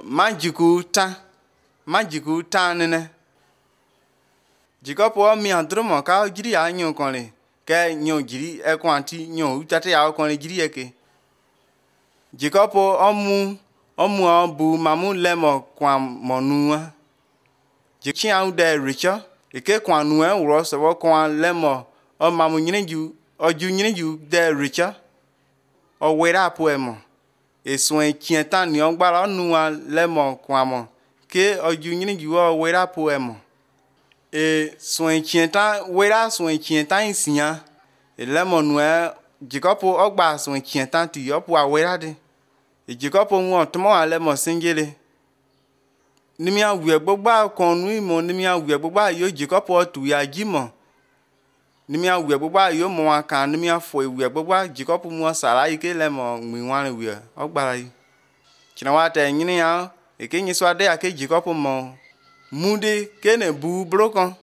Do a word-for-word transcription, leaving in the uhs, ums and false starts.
majiku ta majiku ta nene jikopo mi andromo ka jiri ya nyo konle ke nyo jiri e kwanti nyo utate ya konle jiri eke jikopo omu omu obu mamu lemo kwa monua jichi an de richa eke kwa nu e wro so kwa lemo o mamu nyinju oju nyinju de richa o wera poemo esun ekienta ni ogbara nuwa lemo kwa mo ke oju nyinju o wera poemo e sun ekienta wera sun ekienta insian e lemo nu e jikopo ogba sun ekienta ti opu awera de e jikopo mu otomo ale mo singele nimi awie gbogba konu imo nimi awie gbogba yo jikopo tu ya jimo nimi awie gbogba yo mo aka nimi afo ewie gbogba jikopo mu sara ike lemo nwiwan wie ogbara yi kina wate nyini ya e ke nyiso ade ake jikopo mo mude kene bu brokon